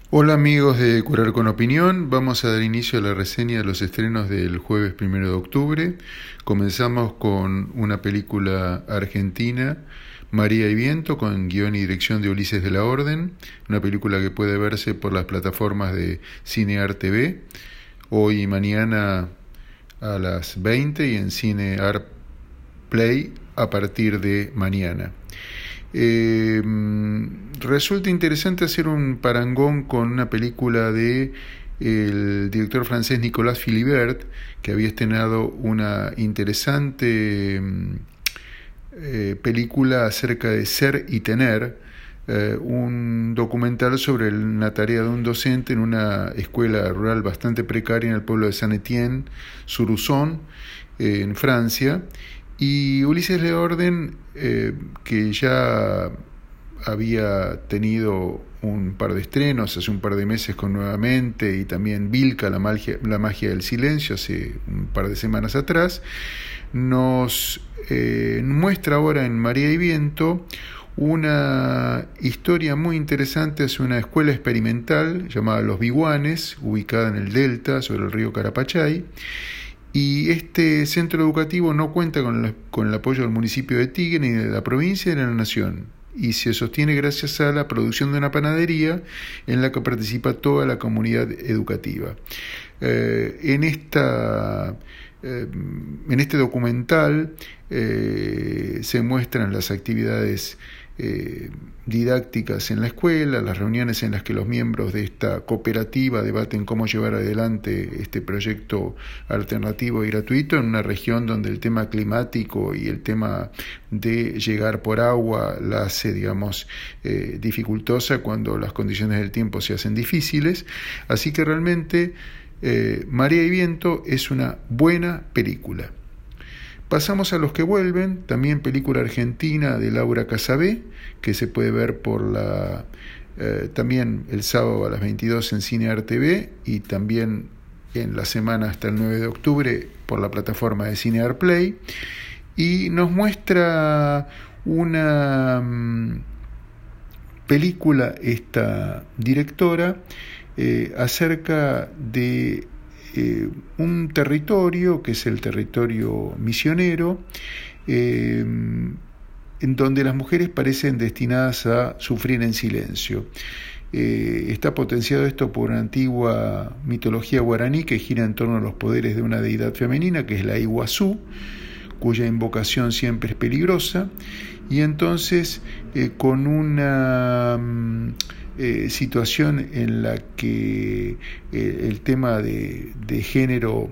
Hola amigos de Curar con Opinión, vamos a dar inicio a la reseña de los estrenos del jueves 1 de octubre. Comenzamos con una película argentina, María y Viento, con guión y dirección de Ulises de la Orden, una película que puede verse por las plataformas de Cinear TV, hoy y mañana a las 20 y en Cinear Play a partir de mañana. Resulta interesante hacer un parangón con una película de el director francés Nicolas Philibert, que había estrenado una interesante película acerca de ser y tener, un documental sobre la tarea de un docente en una escuela rural bastante precaria en el pueblo de Saint-Étienne, Suruzón, en Francia. Y Ulises de la Orden, que ya había tenido un par de estrenos hace un par de meses con Nuevamente, y también Vilca, la magia del silencio, hace un par de semanas atrás, nos muestra ahora en María y Viento una historia muy interesante hacia una escuela experimental llamada Los Biguanes, ubicada en el delta sobre el río Carapachay. Y este centro educativo no cuenta con el apoyo del municipio de Tigre ni de la provincia ni de la nación, y se sostiene gracias a la producción de una panadería en la que participa toda la comunidad educativa. En este documental se muestran las actividades didácticas en la escuela, las reuniones en las que los miembros de esta cooperativa debaten cómo llevar adelante este proyecto alternativo y gratuito en una región donde el tema climático y el tema de llegar por agua la hace, dificultosa cuando las condiciones del tiempo se hacen difíciles. Así que realmente María y Viento es una buena película. Pasamos a Los que vuelven, también película argentina de Laura Casabé, que se puede ver también el sábado a las 22 en Cinear TV y también en la semana hasta el 9 de octubre por la plataforma de Cinear Play. Y nos muestra una película, esta directora, acerca de un territorio que es el territorio misionero, en donde las mujeres parecen destinadas a sufrir en silencio. Está potenciado esto por una antigua mitología guaraní que gira en torno a los poderes de una deidad femenina, que es la Iguazú, cuya invocación siempre es peligrosa, y entonces con una situación en la que el tema de género,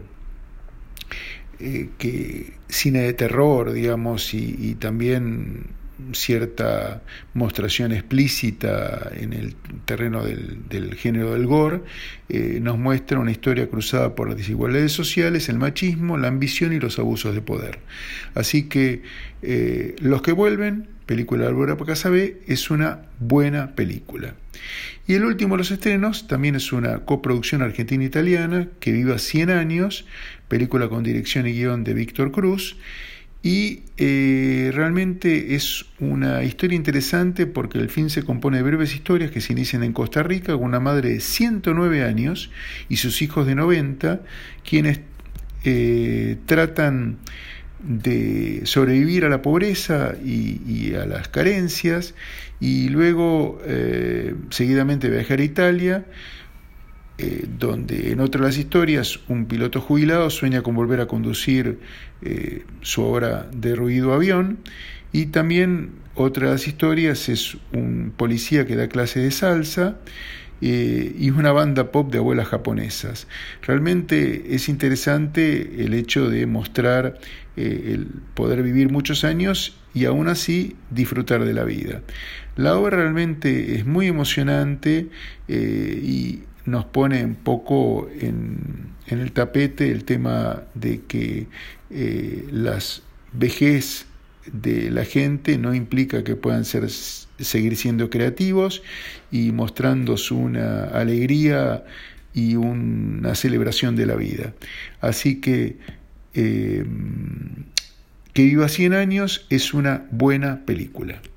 que cine de terror, y también cierta mostración explícita en el terreno del género del gore, nos muestra una historia cruzada por las desigualdades sociales, el machismo, la ambición y los abusos de poder. Así que Los que vuelven, película de Laura Casabé, es una buena película. Y el último de los estrenos también es una coproducción argentina-italiana, Que viva 100 años, película con dirección y guión de Víctor Cruz. Y realmente es una historia interesante porque el film se compone de breves historias que se inician en Costa Rica con una madre de 109 años y sus hijos de 90, quienes tratan de sobrevivir a la pobreza y a las carencias, y luego seguidamente viajar a Italia, donde en otra de las historias un piloto jubilado sueña con volver a conducir su ahora derruido avión, y también otra de las historias es un policía que da clase de salsa y una banda pop de abuelas japonesas. Realmente es interesante el hecho de mostrar el poder vivir muchos años y aún así disfrutar de la vida. La obra realmente es muy emocionante y nos pone un poco en el tapete el tema de que las vejez de la gente no implica que puedan seguir siendo creativos y mostrando una alegría y una celebración de la vida. Así que Que viva 100 años es una buena película.